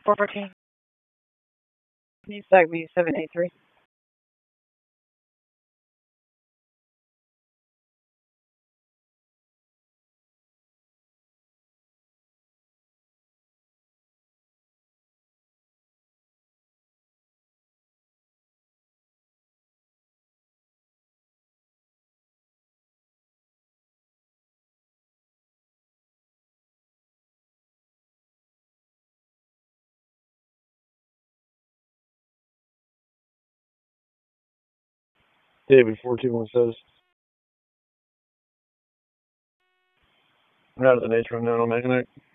414. Site B 783. David 421 says, I'm out of the nature unknown on Mechanic.